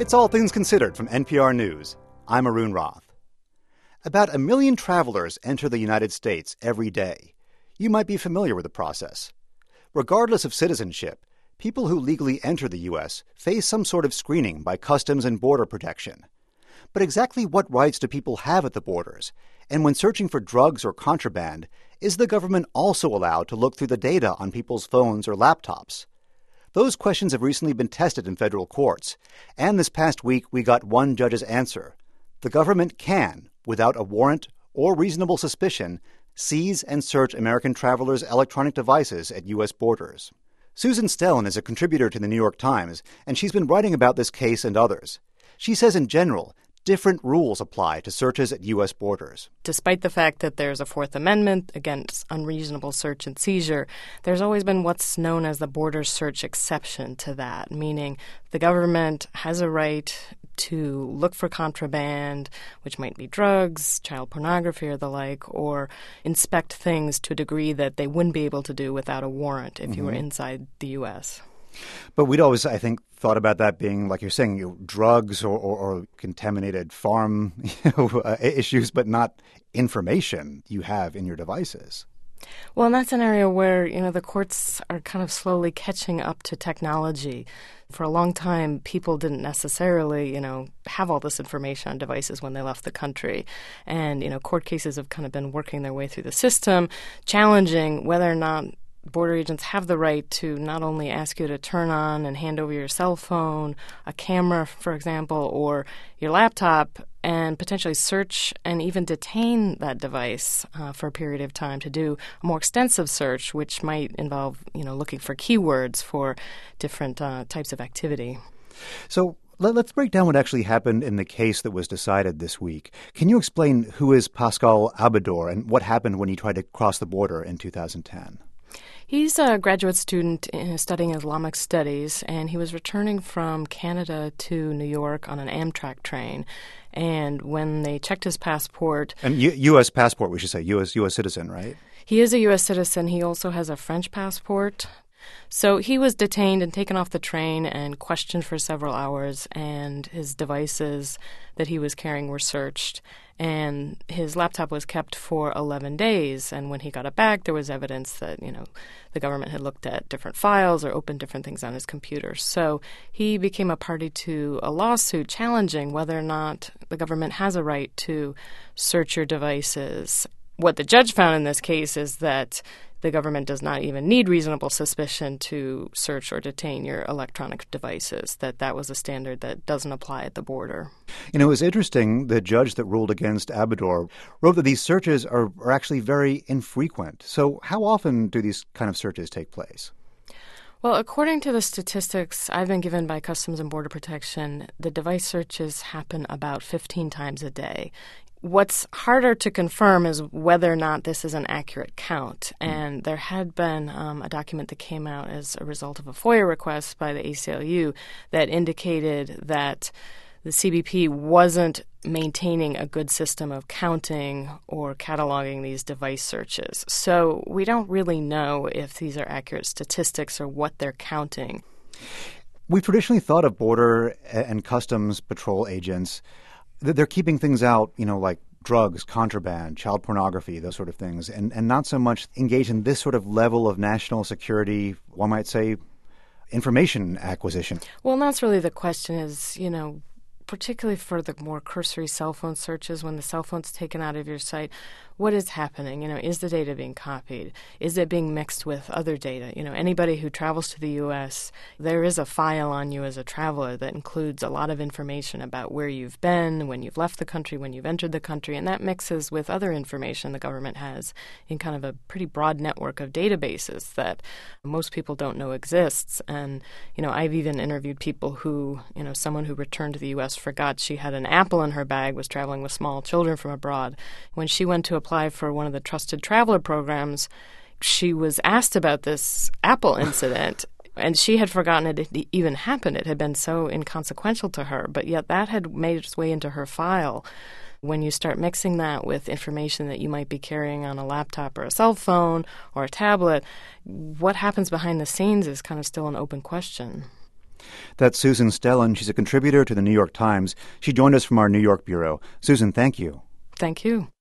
It's All Things Considered from NPR News. I'm Arun Roth. About 1 million travelers enter the United States every day. You might be familiar with the process. Regardless of citizenship, people who legally enter the U.S. face some sort of screening by Customs and Border Protection. But exactly what rights do people have at the borders? And when searching for drugs or contraband, is the government also allowed to look through the data on people's phones or laptops? Those questions have recently been tested in federal courts. And this past week, we got one judge's answer. The government can, without a warrant or reasonable suspicion, seize and search American travelers' electronic devices at U.S. borders. Susan Stellan is a contributor to the New York Times, and she's been writing about this case and others. She says in general, different rules apply to searches at U.S. borders. Despite the fact that there's a Fourth Amendment against unreasonable search and seizure, there's always been what's known as the border search exception to that, meaning the government has a right to look for contraband, which might be drugs, child pornography or the like, or inspect things to a degree that they wouldn't be able to do without a warrant if you were inside the U.S. But we'd always, I think, thought about that being, like you're saying, drugs or contaminated farm issues, but not information you have in your devices. Well, and that's an area where, the courts are kind of slowly catching up to technology. For a long time, people didn't necessarily, have all this information on devices when they left the country. And, court cases have kind of been working their way through the system, challenging whether or not border agents have the right to not only ask you to turn on and hand over your cell phone, a camera, for example, or your laptop, and potentially search and even detain that device for a period of time to do a more extensive search, which might involve, looking for keywords for different types of activity. So let's break down what actually happened in the case that was decided this week. Can you explain who is Pascal Abedor and what happened when he tried to cross the border in 2010? He's a graduate student studying Islamic studies, and he was returning from Canada to New York on an Amtrak train. And when they checked his passport... And U.S. passport, we should say, U.S. citizen, right? He is a U.S. citizen. He also has a French passport. So he was detained and taken off the train and questioned for several hours, and his devices that he was carrying were searched. And his laptop was kept for 11 days. And when he got it back, there was evidence that, the government had looked at different files or opened different things on his computer. So he became a party to a lawsuit challenging whether or not the government has a right to search your devices. What the judge found in this case is that the government does not even need reasonable suspicion to search or detain your electronic devices, that was a standard that doesn't apply at the border. It was interesting, the judge that ruled against Abedor wrote that these searches are actually very infrequent. So how often do these kind of searches take place? Well, according to the statistics I've been given by Customs and Border Protection, the device searches happen about 15 times a day. What's harder to confirm is whether or not this is an accurate count. And there had been a document that came out as a result of a FOIA request by the ACLU that indicated that the CBP wasn't maintaining a good system of counting or cataloging these device searches. So we don't really know if these are accurate statistics or what they're counting. We've traditionally thought of Border and Customs Patrol agents they're keeping things out, like drugs, contraband, child pornography, those sort of things, and not so much engaged in this sort of level of national security, one might say, information acquisition. Well, and that's really the question is, particularly for the more cursory cell phone searches, when the cell phone's taken out of your site, what is happening? Is the data being copied? Is it being mixed with other data? Anybody who travels to the U.S., there is a file on you as a traveler that includes a lot of information about where you've been, when you've left the country, when you've entered the country, and that mixes with other information the government has in kind of a pretty broad network of databases that most people don't know exists. And, I've even interviewed people who, someone who returned to the U.S. forgot she had an apple in her bag, was traveling with small children from abroad. When she went to apply for one of the Trusted Traveler programs, she was asked about this Apple incident, and she had forgotten it had even happened. It had been so inconsequential to her, but yet that had made its way into her file. When you start mixing that with information that you might be carrying on a laptop or a cell phone or a tablet, what happens behind the scenes is kind of still an open question. That's Susan Stellan. She's a contributor to the New York Times. She joined us from our New York bureau. Susan, thank you. Thank you.